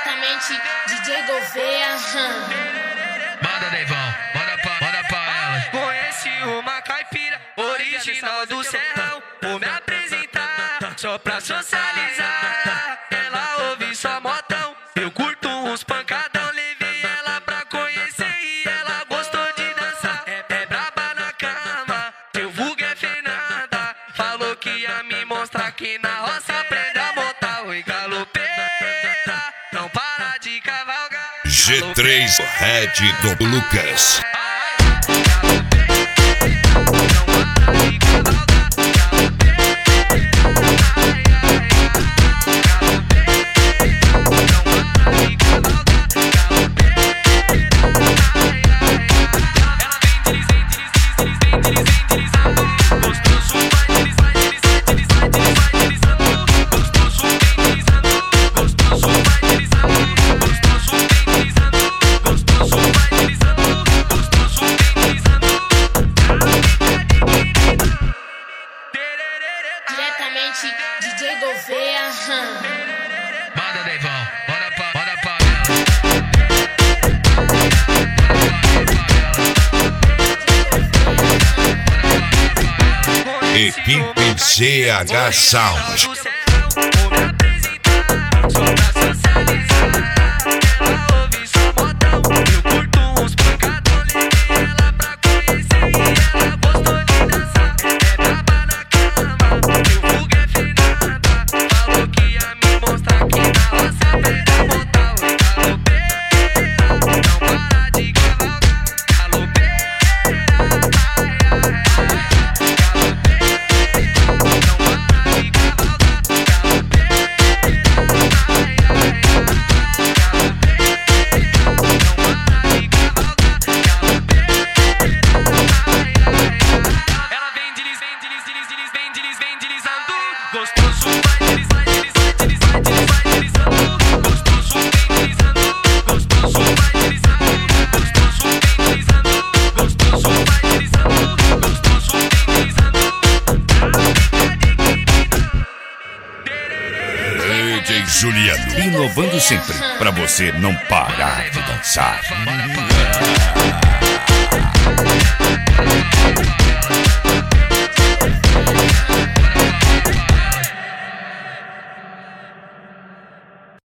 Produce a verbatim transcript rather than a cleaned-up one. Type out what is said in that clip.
Diretamente D J Gouveia. Manda, Neivão, manda pra, manda pra elas. Conheci uma caipira original do Serrão. Vou me apresentar só pra socializar. Ela ouve só modão, eu curto uns pancadão. Levei ela pra conhecer e ela gostou de dançar. É, é braba na cama, teu vulgo é Fernanda. Falou que ia me mostrar que na roça aprende a montar. Oi, galopeira, não para de cavalgar. G três Red do Lucas. Diretamente D J Gouveia. Manda, Neivão, manda pra, manda pra elas. Equipe C H Sound. Gostoso vai deslizar, deslizar, deslizar, deslizar, deslizando. Gostoso vem deslizando. Gostoso vai deslizar. Gostoso vem deslizando. Gostoso vai deslizando. Gostoso vem deslizando. D J Juliano, inovando sempre pra você não parar de dançar. Manda pra